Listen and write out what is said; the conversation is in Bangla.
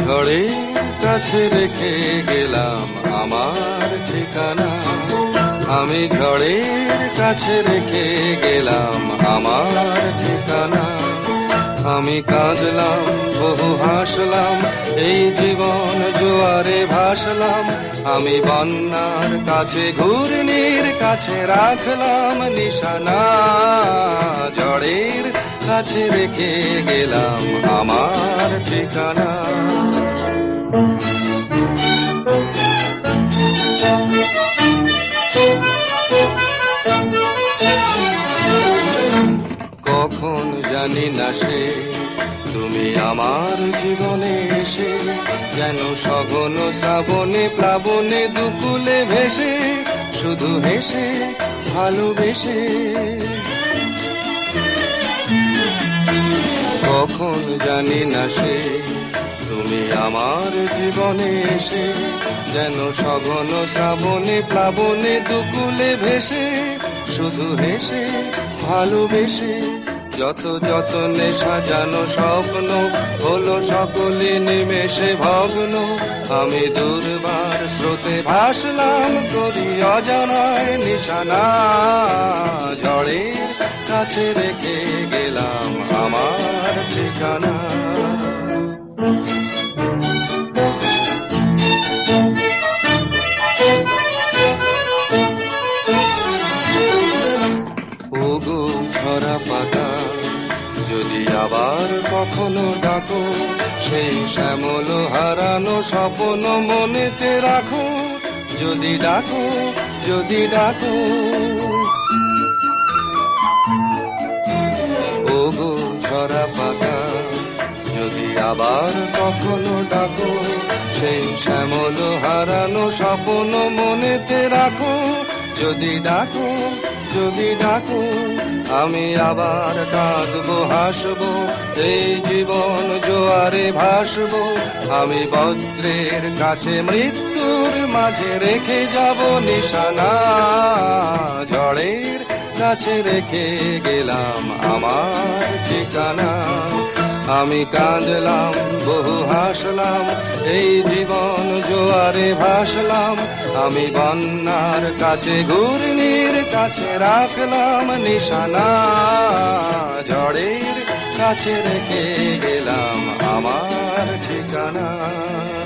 ঝড়ের কাছে রেখে গেলাম আমার ঠিকানা। আমি ঝড়ের কাছে রেখে গেলাম আমার ঠিকানা। আমি কাঁদলাম, বহু হাসলাম, এই জীবন জোয়ারে ভাসলাম। আমি বন্যার কাছে, ঘূর্ণির কাছে রাখলাম নিশানা। ঝড়ের কাছে রেখে গেলাম আমার ঠিকানা। কখন জানি না সে তুমি আমার জীবনে এসে, যেন সঘন শ্রাবণে প্লাবনে দুকুলে ভেসে, শুধু হেসে ভালোবেসে। কখন জানি না সে তুমি আমার জীবনে এসে, যেন সঘন শ্রাবণে প্লাবনে দুকুলে ভেসে, শুধু হেসে ভালোবেসে। যত যতনে সাজানো স্বপ্ন হলো সকলে নিমেষে ভগ্ন। আমি দুর্বার স্রোতে ভাসলাম, করি অজানায় নিশানা। ঝড়ের কাছে রেখে গেলাম আমার ঠিকানা। ওগো ঝরা পাতা, যদি আবার কখনো ডাকো, সেই শ্যামল হারানো স্বপ্ন মনেতে রাখো। যদি ডাকো, যদি ডাকো। ওগো ঝরা পাতা, যদি আবার কখনো ডাকো, সেই শ্যামল হারানো স্বপ্ন মনেতে রাখো। যদি ডাকো, যদি ডাকো। আমি আবার কাঁদবো, হাসবো, এই জীবন জোয়ারে ভাসবো। আমি বজ্রের কাছে, মৃত্যুর মাঝে রেখে যাব নিশানা। ঝড়ের কাছে রেখে গেলাম আমার ঠিকানা। আমি কাঁদলাম, বহু হাসলাম, এই জীবন জোয়ারে ভাসলাম। আমি বন্যার কাছে, ঘূর্ণির কাছে রাখলাম নিশানা। ঝড়ের কাছে রেখে গেলাম আমার ঠিকানা।